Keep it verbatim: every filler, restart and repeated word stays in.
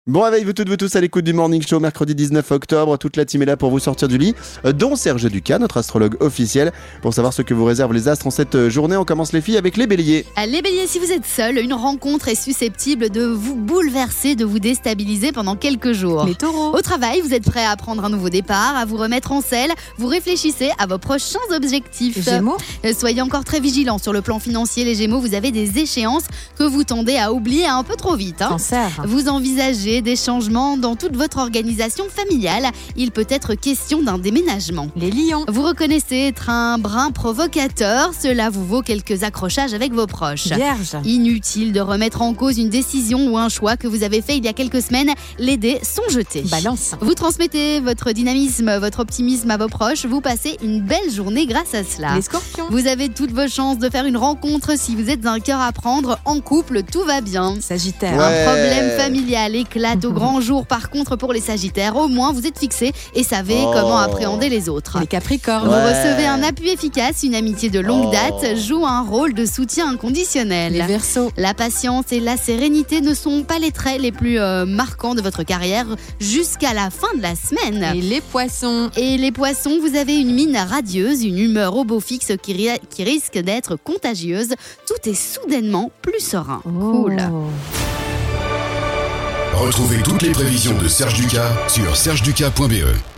Bon réveil, vous toutes, vous tous à l'écoute du Morning Show, mercredi dix-neuf octobre. Toute la team est là pour vous sortir du lit, euh, dont Serge Ducas, notre astrologue officiel. Pour savoir ce que vous réservent les astres en cette journée, on commence les filles avec les béliers. Les béliers, si vous êtes seul, une rencontre est susceptible de vous bouleverser, de vous déstabiliser pendant quelques jours. Les taureaux. Au travail, vous êtes prêts à prendre un nouveau départ, à vous remettre en selle. Vous réfléchissez à vos prochains objectifs. Les gémeaux. Euh, Soyez encore très vigilants sur le plan financier, les gémeaux. Vous avez des échéances que vous tendez à oublier un peu trop vite. Hein. Cancer. Vous envisagez des changements dans toute votre organisation familiale. Il peut être question d'un déménagement. Les lions. Vous reconnaissez être un brin provocateur. Cela vous vaut quelques accrochages avec vos proches. Vierge. Inutile de remettre en cause une décision ou un choix que vous avez fait il y a quelques semaines. Les dés sont jetés. Balance. Vous transmettez votre dynamisme, votre optimisme à vos proches. Vous passez une belle journée grâce à cela. Les scorpions. Vous avez toutes vos chances de faire une rencontre si vous êtes un cœur à prendre. En couple, tout va bien. Sagittaire. Ouais. Un problème familial éclate au grand jour. Par contre, pour les sagittaires, au moins vous êtes fixés et savez Oh. comment appréhender les autres. Les capricornes. Vous Ouais. recevez un appui efficace, une amitié de longue Oh. date joue un rôle de soutien inconditionnel. Les verseaux. La patience et la sérénité ne sont pas les traits les plus euh, marquants de votre carrière jusqu'à la fin de la semaine. Et les poissons. Et les poissons, vous avez une mine radieuse, une humeur au beau fixe qui, ri- qui risque d'être contagieuse. Tout est soudainement plus serein. Cool. Oh. Retrouvez toutes les prévisions de Serge Ducas sur serge ducas point b e.